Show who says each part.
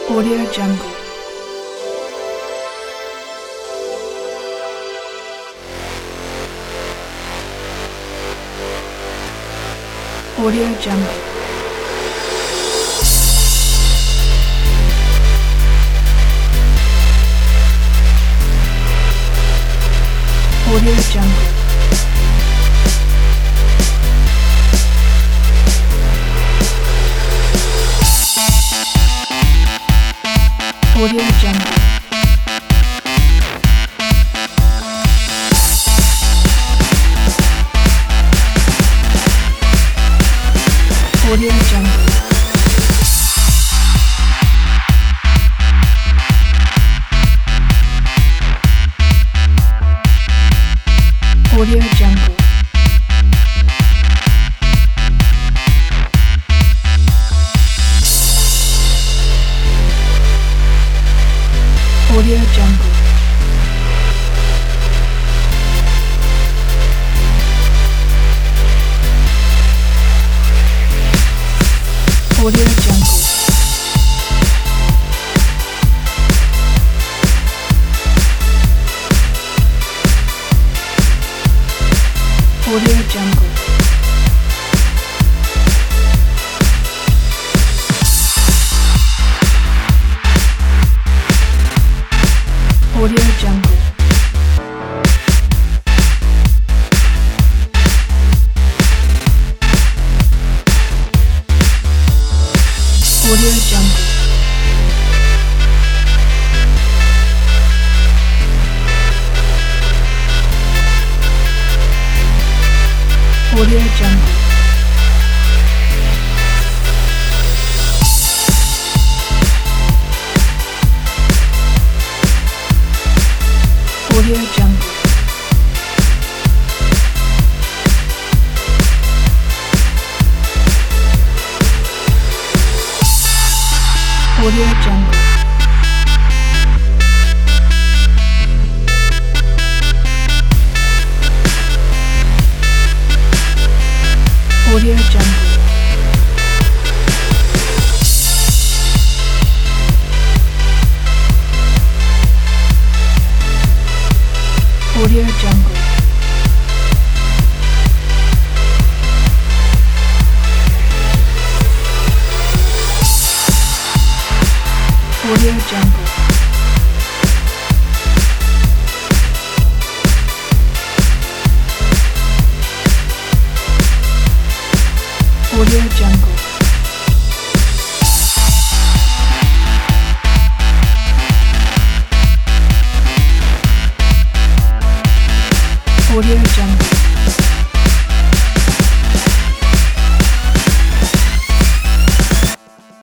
Speaker 1: Audio Jungle. Audio Jungle. Audio Jungle. Audio Jungle. Audio Jungle. Audio Jungle. Audio Jungle. Audio Jungle. Audio Jungle. Audio Jungle. Audio Jungle. Audio Jungle. Audio Jungle. Audio Jungle. Audio Jungle. Audio Jungle. Audio Jungle. Audio Jungle. Audio Jungle.